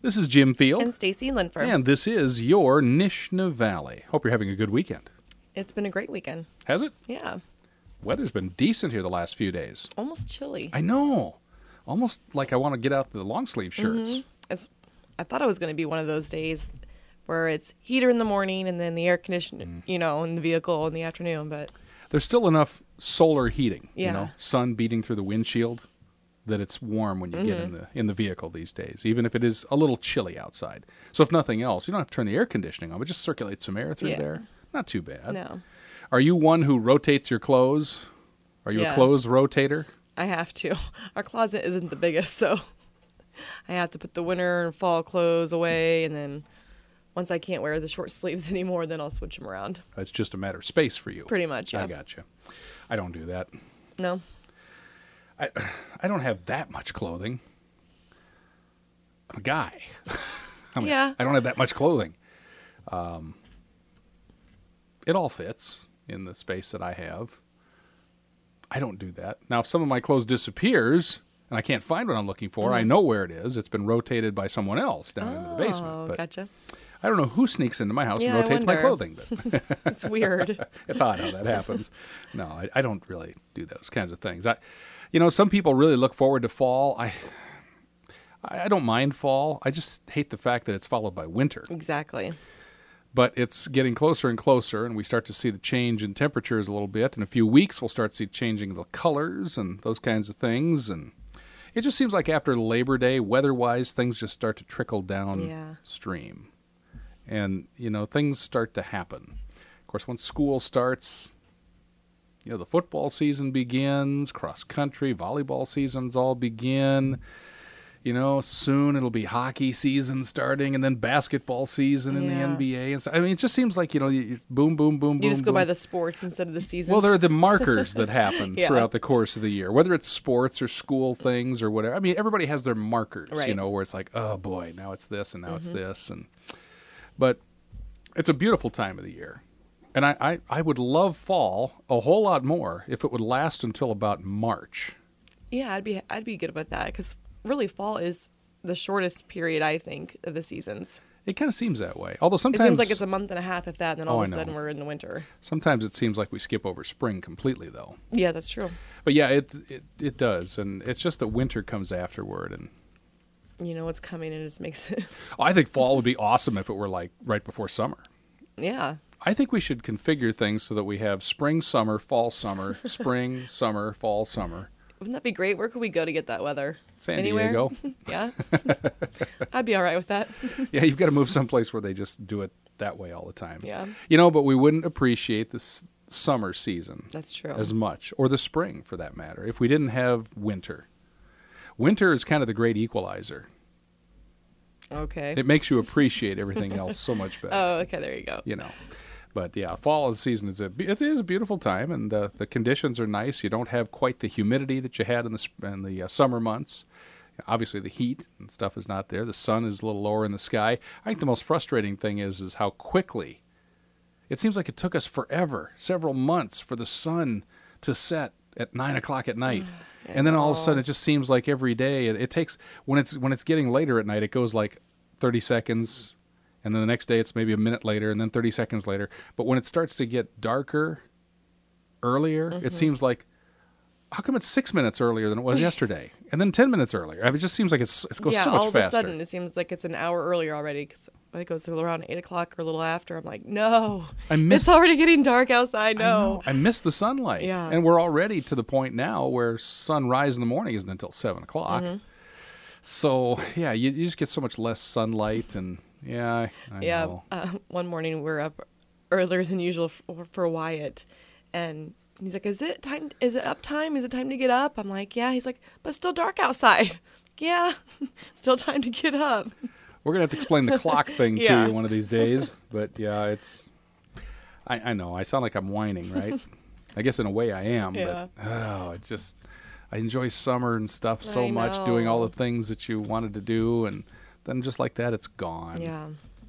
This is Jim Field. And Stacy Linford. And this is your Nishna Valley. Hope you're having a good weekend. It's been a great weekend. Has it? Yeah. Weather's been decent here the last few days. Almost chilly. I know. Almost like I want to get out the long sleeve shirts. I thought it was going to be one of those days where it's heater in the morning and then the air conditioning, in the vehicle in the afternoon. But there's still enough solar heating, Yeah. sun beating through the windshield, that it's warm when you get in the vehicle these days, even if it is a little chilly outside. So if nothing else, you don't have to turn the air conditioning on, but just circulate some air through Yeah. there. Not too bad. No, Are you one who rotates your clothes? Are you a Yeah. clothes rotator? I have to. Our closet isn't the biggest, so I have to put the winter and fall clothes away, and then once I can't wear the short sleeves anymore, then I'll switch them around. It's just a matter of space for you. Pretty much, yeah. I got you. I don't do that. No. I don't have that much clothing. I'm a guy. Yeah. I don't have that much clothing. It all fits in the space that I have. I don't do that. Now, if some of my clothes disappears and I can't find what I'm looking for, I know where it is. It's been rotated by someone else down into the basement. Oh, But gotcha. I don't know who sneaks into my house Yeah, I and rotates my wonder. clothing. But It's weird. it's odd how that happens. No, I don't really do those kinds of things. Some people really look forward to fall. I don't mind fall. I just hate the fact that it's followed by winter. Exactly. But it's getting closer and closer, and we start to see the change in temperatures a little bit. In a few weeks, we'll start to see changing the colors and those kinds of things. And it just seems like after Labor Day, weather-wise, things just start to trickle downstream. And, things start to happen. Of course, once school starts, the football season begins, cross-country, volleyball seasons all begin. Soon it'll be hockey season starting, and then basketball season in the Yeah. NBA. And so, it just seems like, you boom, boom, boom, boom, You just go boom. by the sports instead of the seasons. Well, there are the markers that happen Yeah. throughout the course of the year, whether it's sports or school things or whatever. Everybody has their markers, Right. where it's like, oh boy, now it's this and now it's this. But it's a beautiful time of the year. And I would love fall a whole lot more if it would last until about March. Yeah, I'd be good about that because really fall is the shortest period I think of the seasons. It kind of seems that way. Although It sometimes seems like it's a month and a half if that, and then all Oh, of I a sudden know. we're in the winter. sometimes it seems like we skip over spring completely, though. Yeah, that's true. But yeah, it does, and it's just that winter comes afterward. And You know what's coming, and it just makes it. I think fall would be awesome if it were like right before summer. Yeah, I think we should configure things so that we have spring, summer, spring, summer, fall, summer. wouldn't that be great? Where could we go to get that weather? San Anywhere? Diego. Yeah, I'd be all right with that. Yeah, you've got to move someplace where they just do it that way all the time. Yeah, But we wouldn't appreciate the summer season that's true. as much, or the spring for that matter, if we didn't have winter. Winter is kind of the great equalizer. Okay. It makes you appreciate everything else so much better. Oh, okay. There you go. But yeah, fall season is a beautiful time, and the conditions are nice. You don't have quite the humidity that you had in the summer months. Obviously, the heat and stuff is not there. The sun is a little lower in the sky. I think the most frustrating thing is how quickly it seems like it took us forever, several months, for the sun to set at 9 o'clock at night. And then all of a sudden, it just seems like every day it takes, when it's getting later at night, it goes like 30 seconds, and then the next day it's maybe a minute later, and then 30 seconds later. But when it starts to get darker earlier, it seems like, how come it's 6 minutes earlier than it was yesterday? And then 10 minutes earlier. It just seems like it goes Yeah, so much all of faster. a sudden it seems like it's an hour earlier already because it goes to around 8 o'clock or a little after. I'm like, no, it's already getting dark outside. No. I miss the sunlight. Yeah. And we're already to the point now where sunrise in the morning isn't until 7 o'clock. So, yeah, you just get so much less sunlight. And, yeah, I Yeah. know. One morning we were up earlier than usual for Wyatt, and he's like, "Is it time? Is it up time? Is it time to get up?" I'm like, "Yeah." He's like, "But it's still dark outside." Yeah, still time to get up. We're going to have to explain the clock thing to Yeah. you one of these days. But, yeah, it's... I know. I sound like I'm whining, right? I guess in a way I am. Yeah. But, it's just... I enjoy summer and stuff so I much, doing all know. the things that you wanted to do. And then just like that, it's gone. Yeah.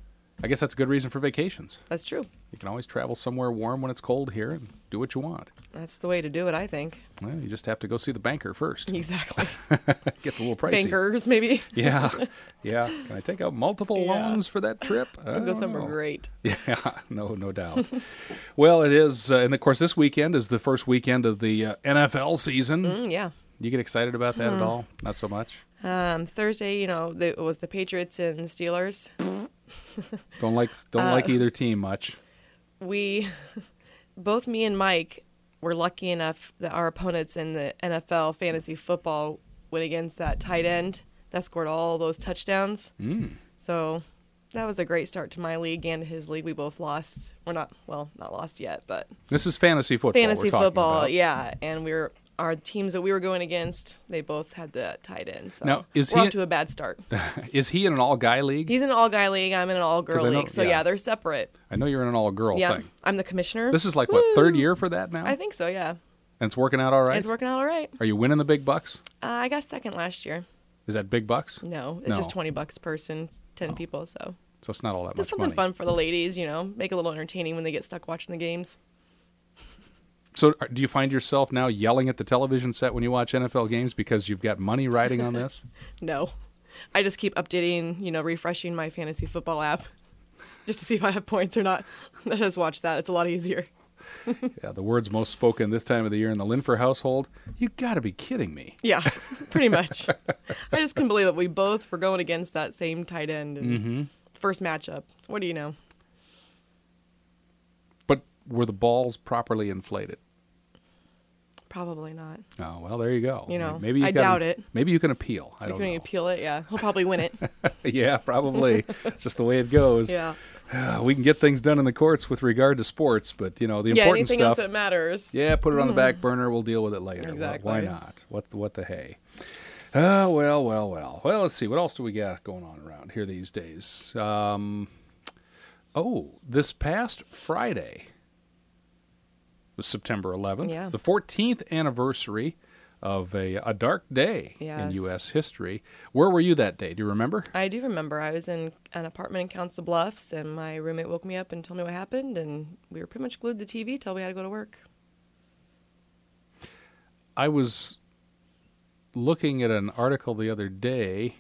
I guess that's a good reason for vacations. That's true. You can always travel somewhere warm when it's cold here and do what you want. That's the way to do it, I think. Well, you just have to go see the banker first. Exactly. Gets a little pricey. Bankers, maybe. Yeah. Yeah. Can I take out multiple Yeah. loans for that trip? I Go don't somewhere know. great. Yeah, no doubt. Well, it is, and of course, this weekend is the first weekend of the NFL season. Yeah. You get excited about that at all? Not so much. Thursday, it was the Patriots and the Steelers. Don't like either team much. We, both me and Mike, were lucky enough that our opponents in the NFL fantasy football went against that tight end that scored all those touchdowns. So that was a great start to my league and his league. We both lost. We're not lost yet, but This is fantasy football. fantasy we're talking football, about. yeah. And our teams that we were going against, they both had the tight end. So Now, is we're he- off to a bad start. Is he in an all-guy league? He's in an all-guy league. I'm in an all-girl 'Cause I know- league. So yeah. yeah, they're separate. I know you're in an all-girl Yeah, thing. I'm the commissioner. This is like, what, third year for that now? I think so. Yeah, And it's working out all right? it's working out all right. Are you winning the big bucks? I got second last year. Is that big bucks? No, it's No. just $20 person, 10 people. So So it's not all that just much something money. fun for the ladies. Make it a little entertaining when they get stuck watching the games. So do you find yourself now yelling at the television set when you watch NFL games because you've got money riding on this? No, I just keep updating, refreshing my fantasy football app just to see if I have points or not. Let us watch that. It's a lot easier. Yeah, the words most spoken this time of the year in the Linfer household. You got to be kidding me. Yeah, pretty much. I just couldn't believe it. We both were going against that same tight end and first matchup. What do you know? But were the balls properly inflated? Probably not. Oh, well, there you go. Maybe you I can- doubt it. Maybe you can appeal. I You're don't going know. to appeal it? Yeah. He'll probably win it. Yeah, probably. It's just the way it goes. Yeah. We can get things done in the courts with regard to sports, but, the Yeah, important anything stuff. else that matters. Yeah, put it on the back burner. We'll deal with it later. Exactly. Why not? What the hey? Well. Well, let's see. What else do we got going on around here these days? This past Friday was September 11th. Yeah. The 14th anniversary of a dark day in Yes. U.S. history. Where were you that day? Do you remember? I do remember. I was in an apartment in Council Bluffs, and my roommate woke me up and told me what happened, and we were pretty much glued to the TV till we had to go to work. I was looking at an article the other day.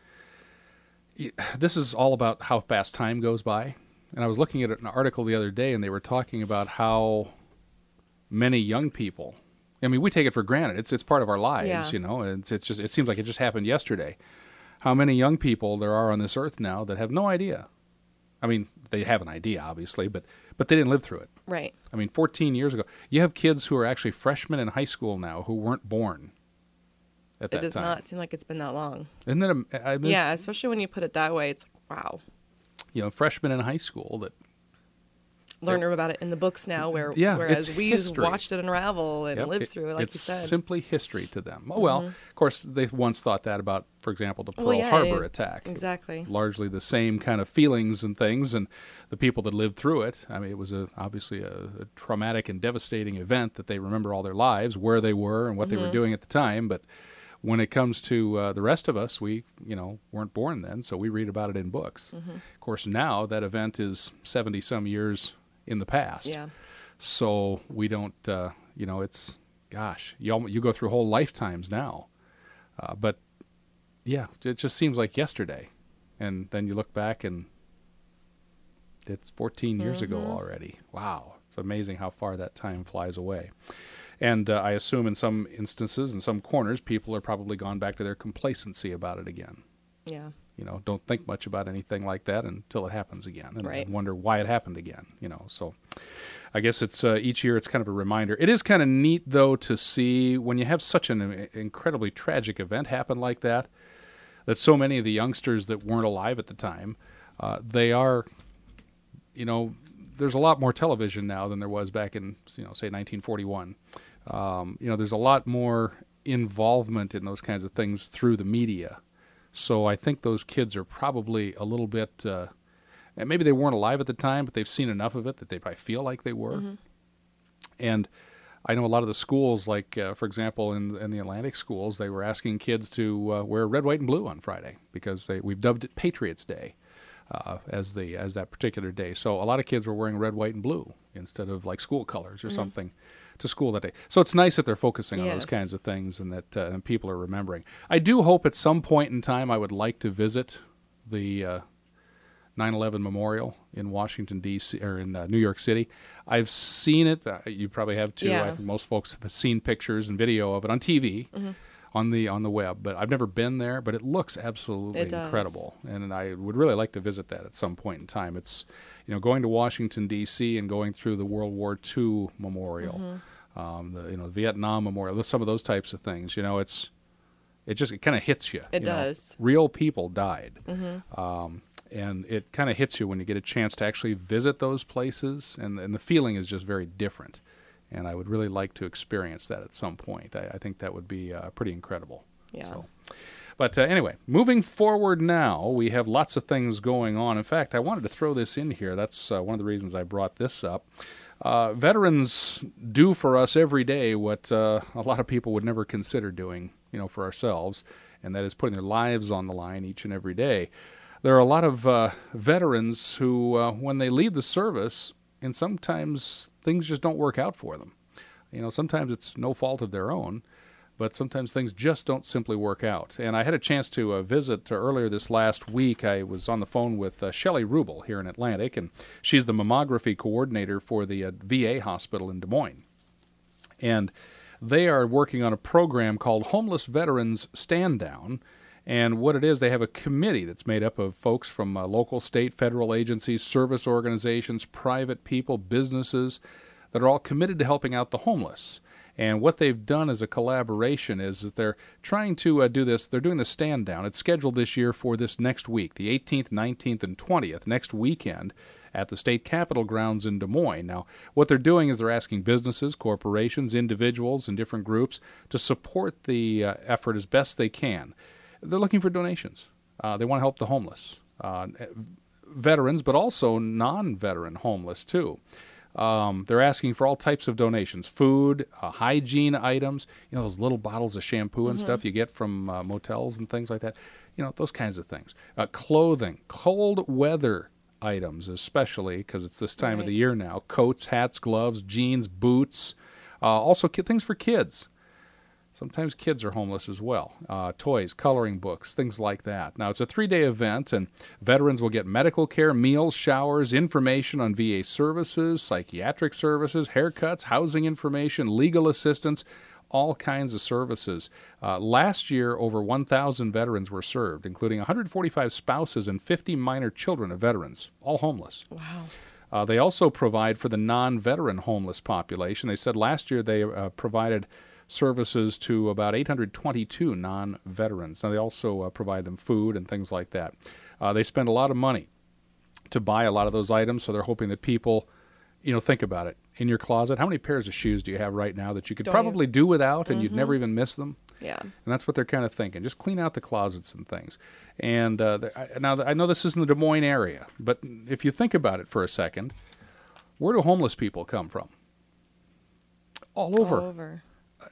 This is all about how fast time goes by. And I was looking at an article the other day, and they were talking about how many young people, I mean, we take it for granted. It's part of our lives, Yeah. It's just, it seems like it just happened yesterday. How many young people there are on this earth now that have no idea. I mean, they have an idea, obviously, but they didn't live through it. Right. I mean, 14 years ago. You have kids who are actually freshmen in high school now who weren't born at It that does time. not seem like it's been that long. Isn't that I mean, Yeah, especially when you put it that way. It's like, wow. Freshmen in high school that Learn about it in the books now, Yeah, whereas it's we history. watched it unravel and Yep, lived through it, like it's you said. simply history to them. Oh, well, of course, they once thought that about, for example, the Pearl Well, yeah, Harbor attack. Exactly. Largely the same kind of feelings and things, and the people that lived through it. I mean, it was obviously a traumatic and devastating event that they remember all their lives, where they were and what they were doing at the time. But when it comes to the rest of us, we, weren't born then, so we read about it in books. Of course, now that event is 70-some years in the past. Yeah. So we don't, it's, gosh, you go through whole lifetimes now. But, yeah, it just seems like yesterday. And then you look back and it's 14 years ago already. Wow. It's amazing how far that time flies away. And I assume in some instances, in some corners, people are probably gone back to their complacency about it again. Yeah. Don't think much about anything like that until it happens again, and Right. wonder why it happened again. So I guess it's each year it's kind of a reminder. It is kind of neat though to see when you have such an incredibly tragic event happen like that so many of the youngsters that weren't alive at the time, they are, there's a lot more television now than there was back in say 1941. There's a lot more involvement in those kinds of things through the media. So I think those kids are probably a little bit, and maybe they weren't alive at the time, but they've seen enough of it that they probably feel like they were. And I know a lot of the schools, like, for example, in the Atlantic schools, they were asking kids to wear red, white, and blue on Friday because we've dubbed it Patriots Day. as that particular day. So a lot of kids were wearing red, white, and blue instead of like school colors or something to school that day. So it's nice that they're focusing on those kinds of things and that and people are remembering. I do hope at some point in time I would like to visit the 9/11 Memorial in Washington, D.C., or in New York City. I've seen it. You probably have too. Yeah. I think most folks have seen pictures and video of it on TV, on the web. But I've never been there. But it looks absolutely incredible, and I would really like to visit that at some point in time. It's going to Washington, D.C. and going through the World War II Memorial, the Vietnam Memorial, some of those types of things. It kind of hits you. It does. Real people died. And it kind of hits you when you get a chance to actually visit those places, and the feeling is just very different. And I would really like to experience that at some point. I think that would be pretty incredible. Yeah. So. But anyway, moving forward now, we have lots of things going on. In fact, I wanted to throw this in here. That's one of the reasons I brought this up. Veterans do for us every day what a lot of people would never consider doing, for ourselves, and that is putting their lives on the line each and every day. There are a lot of veterans who, when they leave the service, and sometimes things just don't work out for them. Sometimes it's no fault of their own, but sometimes things just don't simply work out. And I had a chance to visit earlier this last week. I was on the phone with Shelley Rubel here in Atlantic, and she's the mammography coordinator for the VA hospital in Des Moines. And they are working on a program called Homeless Veterans Stand Down. And what it is, they have a committee that's made up of folks from local, state, federal agencies, service organizations, private people, businesses that are all committed to helping out the homeless. And what they've done as a collaboration is they're trying to do this. They're doing the stand down. It's scheduled this year for this next week, the 18th, 19th, and 20th, next weekend at the state capitol grounds in Des Moines. Now, what they're doing is they're asking businesses, corporations, individuals, and different groups to support the effort as best they can. They're looking for donations. They want to help the homeless, veterans, but also non-veteran homeless too. They're asking for all types of donations: food, hygiene items, those little bottles of shampoo and stuff you get from motels and things like that. Those kinds of things. Clothing, cold weather items, especially because it's this time of the year now. Coats, hats, gloves, jeans, boots. Also things for kids. Sometimes kids are homeless as well. Toys, coloring books, things like that. Now, it's a 3-day event, and veterans will get medical care, meals, showers, information on VA services, psychiatric services, haircuts, housing information, legal assistance, all kinds of services. Last year, over 1,000 veterans were served, including 145 spouses and 50 minor children of veterans, all homeless. Wow. They also provide for the non-veteran homeless population. They said last year they provided services to about 822 non-veterans. Now, they also provide them food and things like that. They spend a lot of money to buy a lot of those items, so they're hoping that people, think about it. In your closet, how many pairs of shoes do you have right now that you could probably do without and you'd never even miss them? Yeah. And that's what they're kind of thinking. Just clean out the closets and things. And now, I know this is in the Des Moines area, but if you think about it for a second, where do homeless people come from? All over. All over.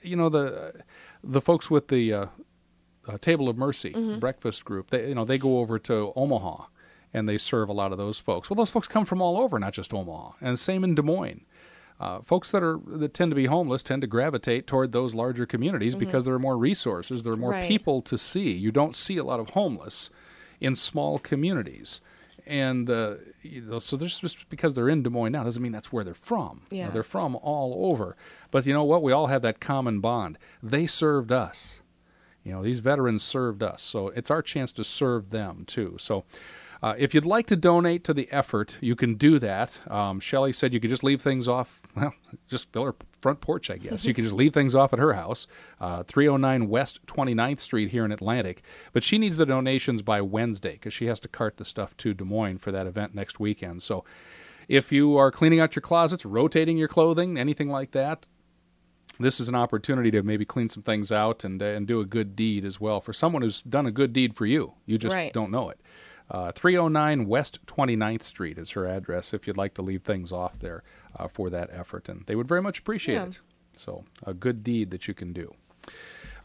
The folks with the Table of Mercy breakfast group, they go over to Omaha and they serve a lot of those folks. Well, those folks come from all over, not just Omaha. And same in Des Moines. Folks that tend to be homeless tend to gravitate toward those larger communities because there are more resources, there are more people to see. You don't see a lot of homeless in small communities. And so just because they're in Des Moines now doesn't mean that's where they're from. Yeah. They're from all over. But you know what? We all have that common bond. They served us. These veterans served us. So it's our chance to serve them too. So if you'd like to donate to the effort, you can do that. Shelley said you could just leave things off, just fill her front porch, I guess. You can just leave things off at her house, 309 West 29th Street here in Atlantic. But she needs the donations by Wednesday because she has to cart the stuff to Des Moines for that event next weekend. So if you are cleaning out your closets, rotating your clothing, anything like that, this is an opportunity to maybe clean some things out and do a good deed as well for someone who's done a good deed for you. You just don't know it. 309 West 29th Street is her address if you'd like to leave things off there for that effort. And they would very much appreciate it. So a good deed that you can do.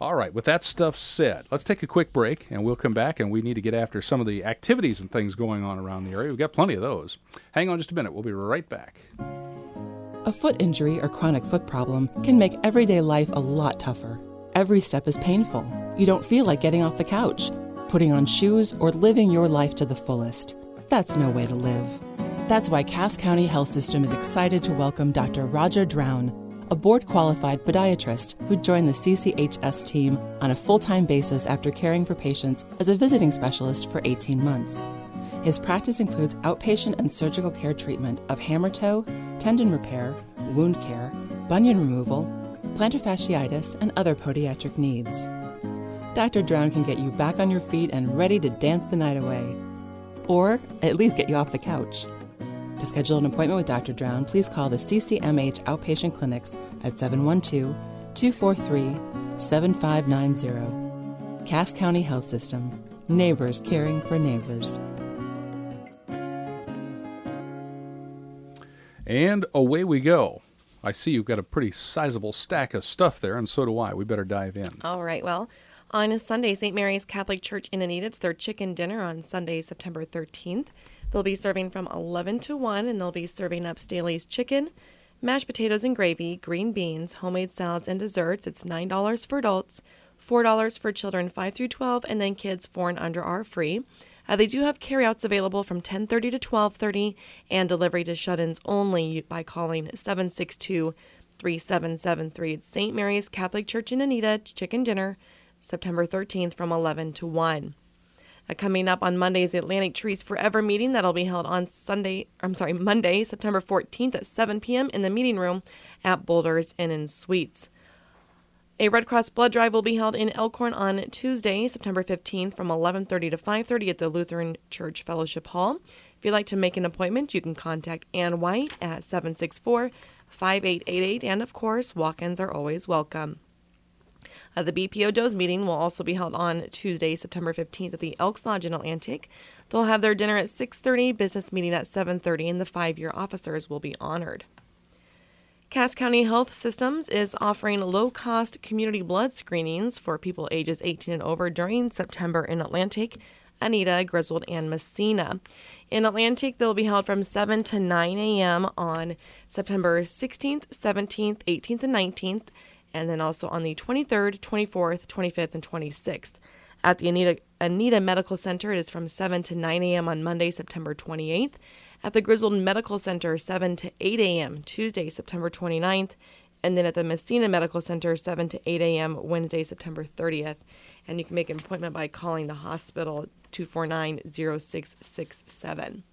All right, with that stuff said, let's take a quick break, and we'll come back, and we need to get after some of the activities and things going on around the area. We've got plenty of those. Hang on just a minute. We'll be right back. A foot injury or chronic foot problem can make everyday life a lot tougher. Every step is painful. You don't feel like getting off the couch, putting on shoes, or living your life to the fullest. That's no way to live. That's why Cass County Health System is excited to welcome Dr. Roger Drown, a board-qualified podiatrist who joined the CCHS team on a full-time basis after caring for patients as a visiting specialist for 18 months. His practice includes outpatient and surgical care treatment of hammer toe, tendon repair, wound care, bunion removal, plantar fasciitis, and other podiatric needs. Dr. Drown can get you back on your feet and ready to dance the night away. Or at least get you off the couch. To schedule an appointment with Dr. Drown, please call the CCMH Outpatient Clinics at 712-243-7590. Cass County Health System. Neighbors caring for neighbors. And away we go. I see you've got a pretty sizable stack of stuff there, and so do I. We better dive in. All right, well, on a Sunday, St. Mary's Catholic Church in Anita, it's their chicken dinner on Sunday, September 13th. They'll be serving from 11 to 1, and they'll be serving up Staley's chicken, mashed potatoes and gravy, green beans, homemade salads, and desserts. It's $9 for adults, $4 for children 5 through 12, and then kids 4 and under are free. They do have carryouts available from 10:30 to 12:30 and delivery to shut-ins only by calling 762-3773. It's St. Mary's Catholic Church in Anita, chicken dinner, September 13th from 11 to 1. Coming up on Monday's Atlantic Trees Forever meeting that'll be held on Monday, September 14th at 7 p.m. in the meeting room at Boulders Inn and Suites. A Red Cross blood drive will be held in Elkhorn on Tuesday, September 15th from 11:30 to 5:30 at the Lutheran Church Fellowship Hall. If you'd like to make an appointment, you can contact Ann White at 764-5888, and of course, walk-ins are always welcome. The BPO-DOES meeting will also be held on Tuesday, September 15th at the Elks Lodge in Atlantic. They'll have their dinner at 6:30, business meeting at 7:30, and the 5-year officers will be honored. Cass County Health Systems is offering low-cost community blood screenings for people ages 18 and over during September in Atlantic, Anita, Griswold, and Messina. In Atlantic, they'll be held from 7 to 9 a.m. on September 16th, 17th, 18th, and 19th, and then also on the 23rd, 24th, 25th, and 26th. At the Anita Medical Center, it is from 7 to 9 a.m. on Monday, September 28th. At the Griswold Medical Center, 7 to 8 a.m. Tuesday, September 29th. And then at the Messina Medical Center, 7 to 8 a.m. Wednesday, September 30th. And you can make an appointment by calling the hospital 249-0667.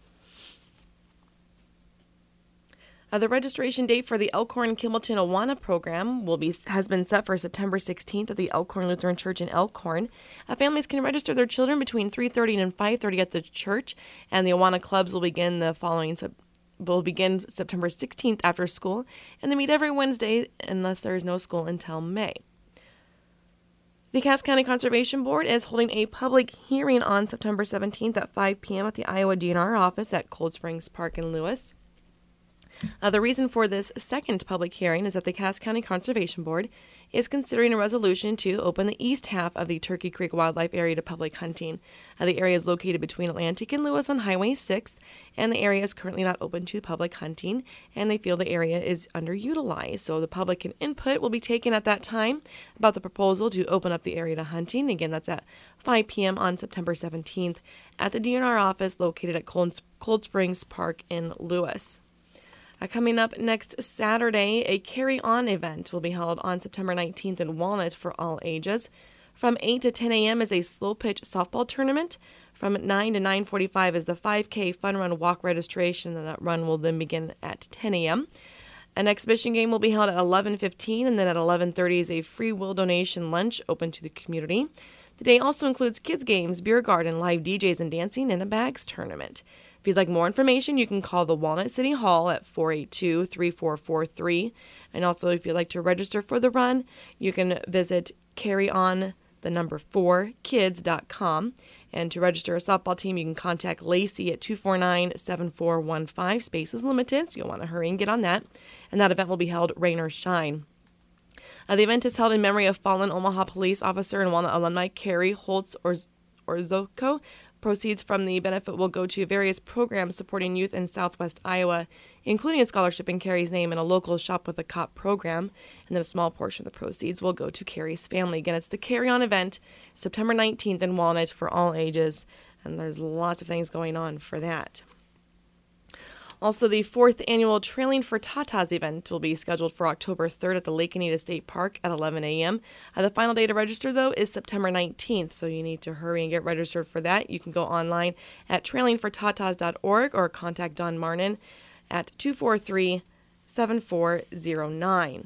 The registration date for the Elkhorn-Kimballton Awana program has been set for September 16th at the Elkhorn Lutheran Church in Elkhorn. Families can register their children between 3:30 and 5:30 at the church, and the Awana clubs will begin September 16th after school, and they meet every Wednesday unless there is no school until May. The Cass County Conservation Board is holding a public hearing on September 17th at 5 p.m. at the Iowa DNR office at Cold Springs Park in Lewis. The reason for this second public hearing is that the Cass County Conservation Board is considering a resolution to open the east half of the Turkey Creek Wildlife Area to public hunting. The area is located between Atlantic and Lewis on Highway 6, and the area is currently not open to public hunting, and they feel the area is underutilized. So the public input will be taken at that time about the proposal to open up the area to hunting. Again, that's at 5 p.m. on September 17th at the DNR office located at Cold Springs Park in Lewis. Coming up next Saturday, a carry-on event will be held on September 19th in Walnut for all ages. From 8 to 10 a.m. is a slow-pitch softball tournament. From 9 to 9:45 is the 5K Fun Run Walk registration, and that run will then begin at 10 a.m. An exhibition game will be held at 11:15, and then at 11:30 is a free will donation lunch open to the community. The day also includes kids' games, beer garden, live DJs and dancing, and a bags tournament. If you'd like more information, you can call the Walnut City Hall at 482-3443. And also, if you'd like to register for the run, you can visit carryon4kids.com. And to register a softball team, you can contact Lacey at 249-7415. Space is limited, so you'll want to hurry and get on that. And that event will be held rain or shine. The event is held in memory of fallen Omaha police officer and Walnut alumni Carrie Holtz Orzoko. Proceeds from the benefit will go to various programs supporting youth in southwest Iowa, including a scholarship in Carrie's name and a local Shop with a Cop program. And then a small portion of the proceeds will go to Carrie's family. Again, it's the Carry On event, September 19th in Walnut for all ages. And there's lots of things going on for that. Also, the 4th annual Trailing for Tatas event will be scheduled for October 3rd at the Lake Anita State Park at 11 a.m. The final day to register, though, is September 19th, so you need to hurry and get registered for that. You can go online at trailingfortatas.org or contact Don Marnin at 243-7409.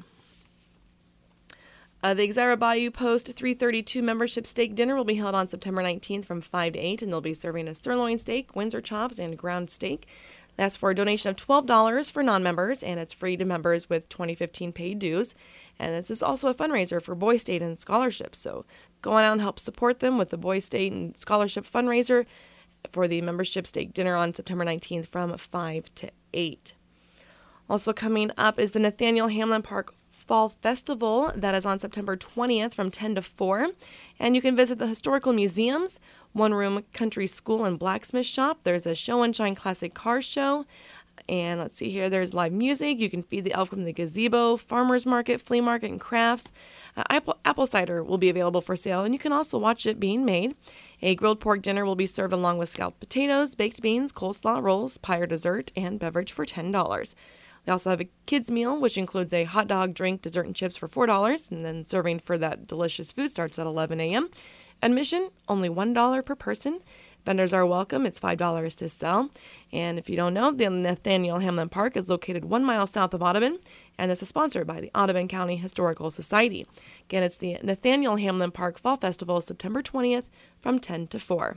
The Exira Bayou Post 332 membership steak dinner will be held on September 19th from 5 to 8, and they'll be serving a sirloin steak, Windsor chops, and ground steak. That's for a donation of $12 for non-members, and it's free to members with 2015 paid dues. And this is also a fundraiser for Boys State and scholarships. So go on out and help support them with the Boys State and scholarship fundraiser for the membership steak dinner on September 19th from 5 to 8. Also coming up is the Nathaniel Hamlin Park Fall Festival. That is on September 20th from 10 to 4. And you can visit the historical museums, one-room country school and blacksmith shop. There's a show and shine classic car show. And let's see here, there's live music. You can feed the elk from the gazebo, farmer's market, flea market, and crafts. Apple cider will be available for sale, and you can also watch it being made. A grilled pork dinner will be served along with scalloped potatoes, baked beans, coleslaw rolls, pie or dessert, and beverage for $10. They also have a kids meal, which includes a hot dog, drink, dessert, and chips for $4, and then serving for that delicious food starts at 11 a.m. Admission, only $1 per person. Vendors are welcome. It's $5 to sell. And if you don't know, the Nathaniel Hamlin Park is located 1 mile south of Audubon, and this is sponsored by the Audubon County Historical Society. Again, it's the Nathaniel Hamlin Park Fall Festival, September 20th from 10 to 4.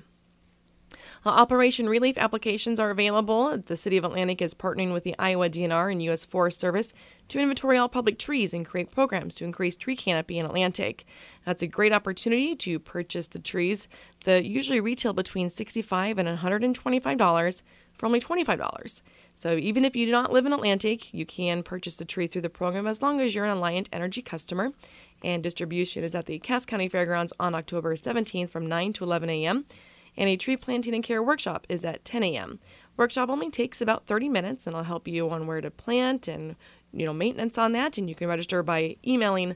Operation Relief applications are available. The City of Atlantic is partnering with the Iowa DNR and U.S. Forest Service to inventory all public trees and create programs to increase tree canopy in Atlantic. That's a great opportunity to purchase the trees that usually retail between $65 and $125 for only $25. So even if you do not live in Atlantic, you can purchase the tree through the program as long as you're an Alliant Energy customer. And distribution is at the Cass County Fairgrounds on October 17th from 9 to 11 a.m., and a tree planting and care workshop is at 10 a.m. Workshop only takes about 30 minutes, and I'll help you on where to plant and maintenance on that. And you can register by emailing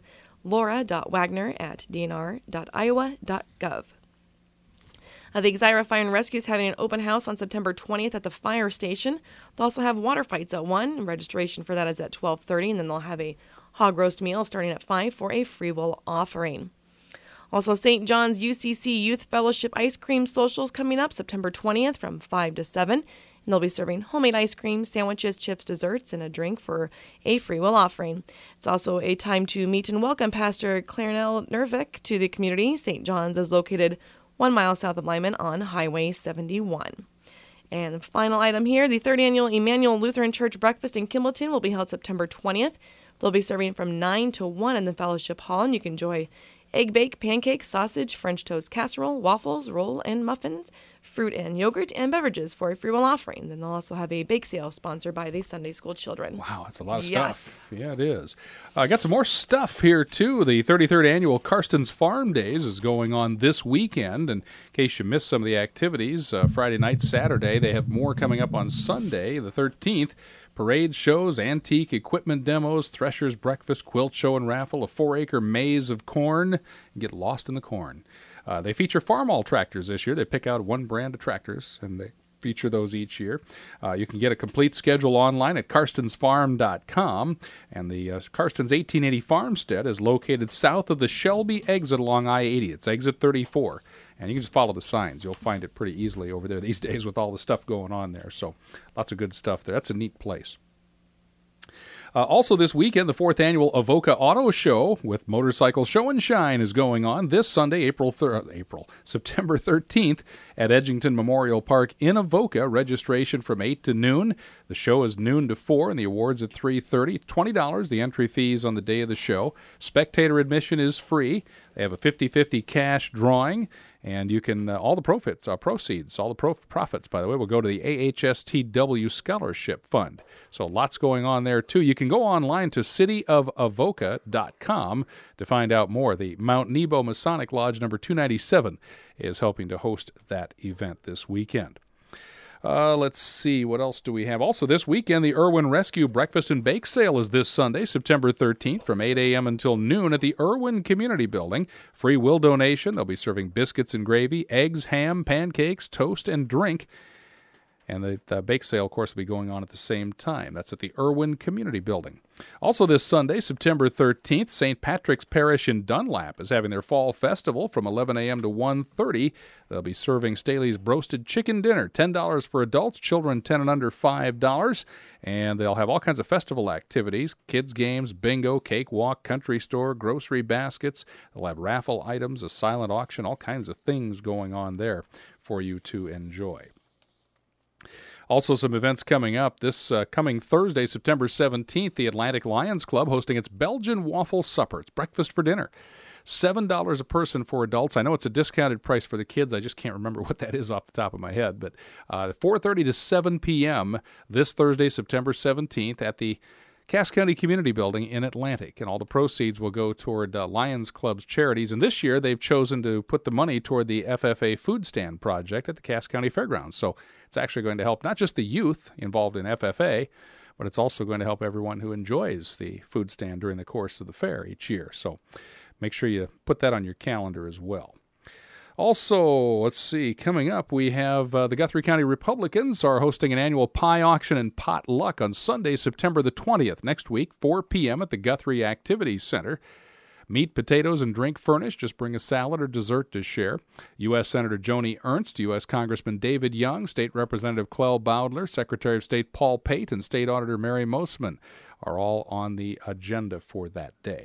laura.wagner@dnr.iowa.gov. The Exira Fire and Rescue is having an open house on September 20th at the fire station. They'll also have water fights at 1. Registration for that is at 12:30, and then they'll have a hog roast meal starting at 5 for a free will offering. Also, St. John's UCC Youth Fellowship Ice Cream Socials coming up September 20th from 5 to 7. And they'll be serving homemade ice cream, sandwiches, chips, desserts, and a drink for a free will offering. It's also a time to meet and welcome Pastor Clarnell Nervik to the community. St. John's is located 1 mile south of Lyman on Highway 71. And the final item here, the 3rd Annual Emmanuel Lutheran Church Breakfast in Kimballton will be held September 20th. They'll be serving from 9 to 1 in the Fellowship Hall, and you can enjoy egg bake, pancakes, sausage, French toast casserole, waffles, roll, and muffins, fruit and yogurt, and beverages for a free will offering. Then they'll also have a bake sale sponsored by the Sunday School children. Wow, that's a lot of stuff. Yeah, it is. I got some more stuff here, too. The 33rd Annual Karsten's Farm Days is going on this weekend. And in case you missed some of the activities, Friday night, Saturday, they have more coming up on Sunday, the 13th. Parades, shows, antique equipment demos, thresher's breakfast, quilt show and raffle, a 4-acre maze of corn, and get lost in the corn. They feature Farmall tractors this year. They pick out one brand of tractors, and they feature those each year. You can get a complete schedule online at karstensfarm.com, and the Karstens 1880 Farmstead is located south of the Shelby exit along I-80. It's exit 34, and you can just follow the signs. You'll find it pretty easily over there these days with all the stuff going on there, so lots of good stuff there. That's a neat place. Also this weekend, the 4th Annual Avoca Auto Show with Motorcycle Show and Shine is going on this Sunday, September 13th at Edgington Memorial Park in Avoca. Registration from 8 to noon. The show is noon to 4 and the awards at 3:30. $20 the entry fees on the day of the show. Spectator admission is free. They have a 50-50 cash drawing. And you can, all the profits, all the profits, by the way, will go to the AHSTW Scholarship Fund. So lots going on there, too. You can go online to cityofavoca.com to find out more. The Mount Nebo Masonic Lodge number 297 is helping to host that event this weekend. Let's see, what else do we have? Also this weekend, the Irwin Rescue Breakfast and Bake Sale is this Sunday, September 13th, from 8 a.m. until noon at the Irwin Community Building. Free will donation. They'll be serving biscuits and gravy, eggs, ham, pancakes, toast, and drink. And the bake sale, of course, will be going on at the same time. That's at the Irwin Community Building. Also this Sunday, September 13th, St. Patrick's Parish in Dunlap is having their fall festival from 11 a.m. to 1:30. They'll be serving Staley's Broasted Chicken Dinner, $10 for adults, children 10 and under $5. And they'll have all kinds of festival activities, kids games, bingo, cakewalk, country store, grocery baskets. They'll have raffle items, a silent auction, all kinds of things going on there for you to enjoy. Also, some events coming up. This coming Thursday, September 17th, the Atlantic Lions Club hosting its Belgian Waffle Supper. It's breakfast for dinner. $7 a person for adults. I know it's a discounted price for the kids. I just can't remember what that is off the top of my head. But 4:30 to 7 p.m. this Thursday, September 17th, at the Cass County Community Building in Atlantic, and all the proceeds will go toward Lions Club's charities. And this year, they've chosen to put the money toward the FFA Food Stand Project at the Cass County Fairgrounds. So it's actually going to help not just the youth involved in FFA, but it's also going to help everyone who enjoys the food stand during the course of the fair each year. So make sure you put that on your calendar as well. Also, let's see, coming up, we have the Guthrie County Republicans are hosting an annual pie auction and potluck on Sunday, September the 20th, next week, 4 p.m. at the Guthrie Activities Center. Meat, potatoes, and drink furnished. Just bring a salad or dessert to share. U.S. Senator Joni Ernst, U.S. Congressman David Young, State Representative Clell Bowdler, Secretary of State Paul Pate, and State Auditor Mary Mosman are all on the agenda for that day.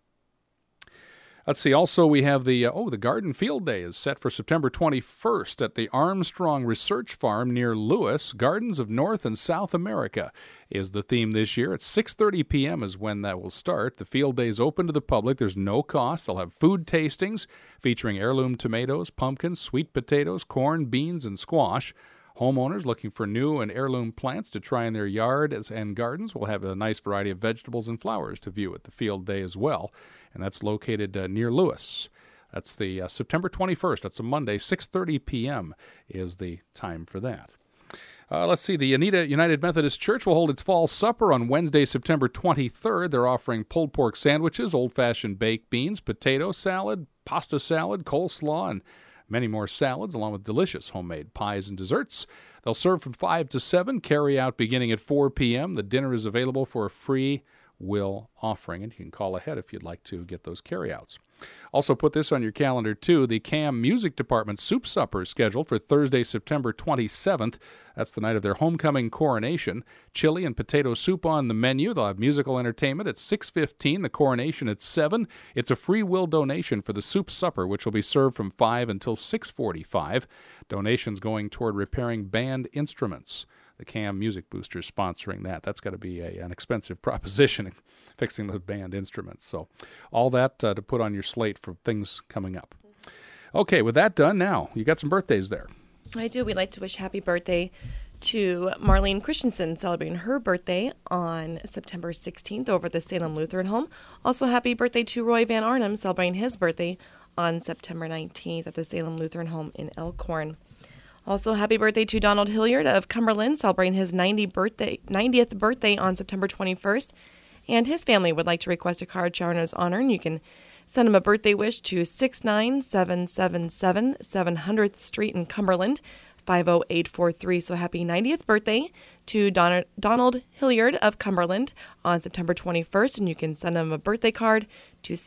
Let's see, also we have the Garden Field Day is set for September 21st at the Armstrong Research Farm near Lewis. Gardens of North and South America is the theme this year. At 6:30 p.m. is when that will start. The field day is open to the public. There's no cost. They'll have food tastings featuring heirloom tomatoes, pumpkins, sweet potatoes, corn, beans, and squash. Homeowners looking for new and heirloom plants to try in their yard and gardens will have a nice variety of vegetables and flowers to view at the field day as well. And that's located near Lewis. That's the September 21st. That's a Monday, 6:30 p.m. is the time for that. Let's see. The Anita United Methodist Church will hold its fall supper on Wednesday, September 23rd. They're offering pulled pork sandwiches, old-fashioned baked beans, potato salad, pasta salad, coleslaw, and many more salads, along with delicious homemade pies and desserts. They'll serve from 5 to 7, carry out beginning at 4 p.m. The dinner is available for a free will offering, and you can call ahead if you'd like to get those carryouts. Also put this on your calendar, too. The CAM Music Department Soup Supper is scheduled for Thursday, September 27th. That's the night of their homecoming coronation. Chili and potato soup on the menu. They'll have musical entertainment at 6:15, the coronation at 7. It's a free will donation for the soup supper, which will be served from 5 until 6:45. Donations going toward repairing band instruments. The CAM Music Booster is sponsoring that. That's got to be an expensive proposition, fixing those band instruments. So all that to put on your slate for things coming up. Okay, with that done now, you got some birthdays there. I do. We'd like to wish happy birthday to Marlene Christensen, celebrating her birthday on September 16th over at the Salem Lutheran Home. Also, happy birthday to Roy Van Arnhem, celebrating his birthday on September 19th at the Salem Lutheran Home in Elkhorn. Also, happy birthday to Donald Hilliard of Cumberland, celebrating his 90th birthday on September 21st. And his family would like to request a card shower in his honor, and you can send him a birthday wish to 69777 700th Street in Cumberland, 50843. So happy 90th birthday to Donald Hilliard of Cumberland on September 21st, and you can send him a birthday card to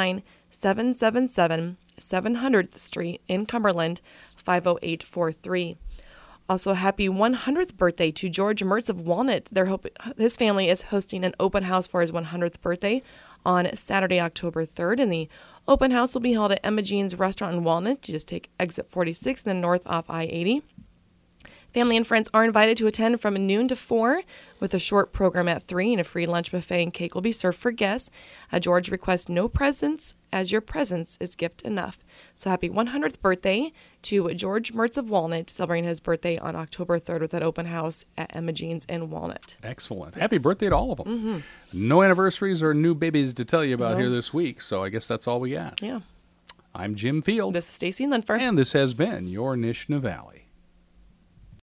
69777 700th Street in Cumberland, 50843. Also, happy 100th birthday to George Mertz of Walnut. His family is hosting an open house for his 100th birthday on Saturday, October 3rd, and the open house will be held at Emma Jean's Restaurant in Walnut. You just take exit 46 and then north off I-80. Family and friends are invited to attend from noon to 4 with a short program at 3 and a free lunch buffet and cake will be served for guests. George requests no presents as your presence is gift enough. So happy 100th birthday to George Mertz of Walnut, celebrating his birthday on October 3rd with that open house at Emma Jean's in Walnut. Excellent. Happy birthday to all of them. No anniversaries or new babies to tell you about here this week, so I guess that's all we got. Yeah. I'm Jim Field. This is Stacy Linfer. And this has been your Nishna Valley.